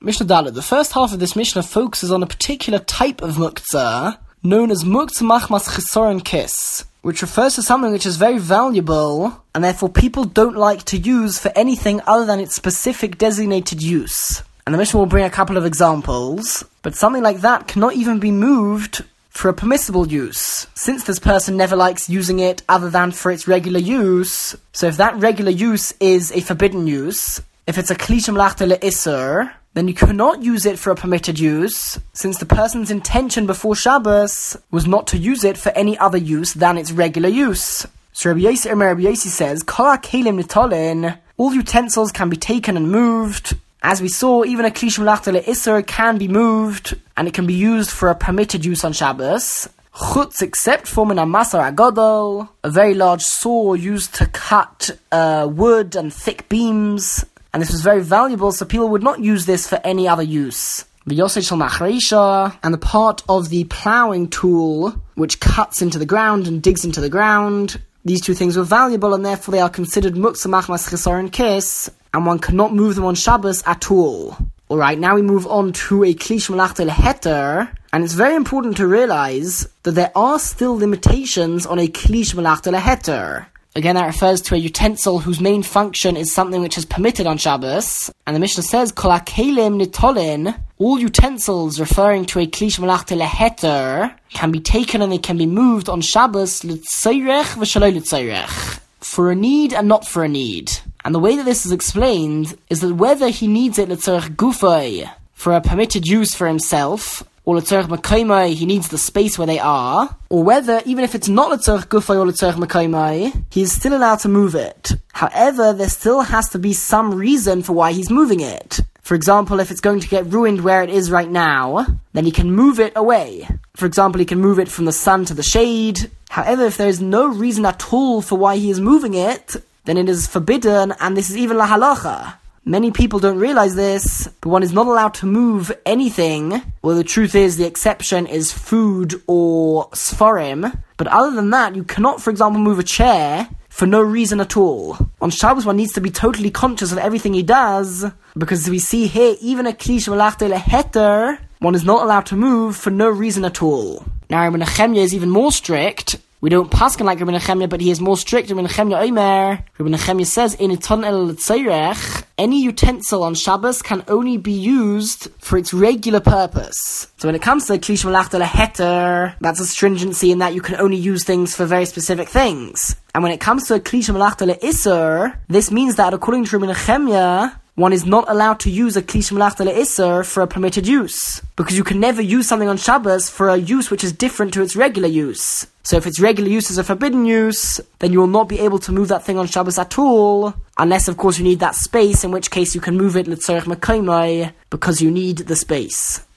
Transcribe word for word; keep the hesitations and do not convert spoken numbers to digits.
Mishnah Dalet. The first half of this Mishnah focuses on a particular type of muktzah known as muktzah machmas chesoron kis, which refers to something which is very valuable and therefore people don't like to use for anything other than its specific designated use. And the Mishnah will bring a couple of examples, but something like that cannot even be moved for a permissible use, since this person never likes using it other than for its regular use. So if that regular use is a forbidden use, if it's a kli shemlachta le'isur, then you cannot use it for a permitted use, since the person's intention before Shabbos was not to use it for any other use than its regular use. So Rabbi Yossi, Rabbi Yossi says, Kol ha'kelim nitolin, all utensils can be taken and moved. As we saw, even a kli shemlachta le'isur can be moved, and it can be used for a permitted use on Shabbos. Chutz, except for min hamasar agadol, a very large saw used to cut uh, wood and thick beams. And this was very valuable, so people would not use this for any other use. The Yosei shel machreisha, and the part of the ploughing tool, which cuts into the ground and digs into the ground. These two things were valuable, and therefore they are considered muktzah machmas chesoron kis, and one cannot move them on Shabbos at all. Alright, now we move on to a kli shemlachta leheter, and it's very important to realize that there are still limitations on a kli shemlachta leheter. Again, that refers to a utensil whose main function is something which is permitted on Shabbos. And the Mishnah says, Kol ha'kelim nitolin, all utensils referring to a kli shemlachta leheter can be taken and they can be moved on Shabbos l'tzayrech v'shelo l'tzayrech, for a need and not for a need. And the way that this is explained is that whether he needs it l'tzarech gufay, for a permitted use for himself, or l'tzarech makomai, he needs the space where they are, or whether, even if it's not l'tzarech gufay or l'tzarech makomai, he is still allowed to move it. However, there still has to be some reason for why he's moving it. For example, if it's going to get ruined where it is right now, then he can move it away. For example, he can move it from the sun to the shade. However, if there is no reason at all for why he is moving it, then it is forbidden, and this is even la halacha. Many people don't realize this, but one is not allowed to move anything. Well, the truth is, the exception is food or sforim. But other than that, you cannot, for example, move a chair for no reason at all. On Shabbos, one needs to be totally conscious of everything he does, because we see here, even a kli shemlachta leheter, one is not allowed to move for no reason at all. Now, Rabbi Nechemya is even more strict. We don't paskin like Rabbi Nechemya, but he is more strict. Rabbi Nechemya Omer, Rabbi Nechemya says, "In iton el l'tzayrech, any utensil on Shabbos can only be used for its regular purpose." So when it comes to kli shemlachta leheter, that's a stringency in that you can only use things for very specific things. And when it comes to kli shemlachta leisur, this means that according to Rabbi Nechemya, one is not allowed to use a kli shemlachta leisur for a permitted use, because you can never use something on Shabbos for a use which is different to its regular use. So if its regular use is a forbidden use, then you will not be able to move that thing on Shabbos at all, unless of course you need that space, in which case you can move it l'tzarech makomai, because you need the space.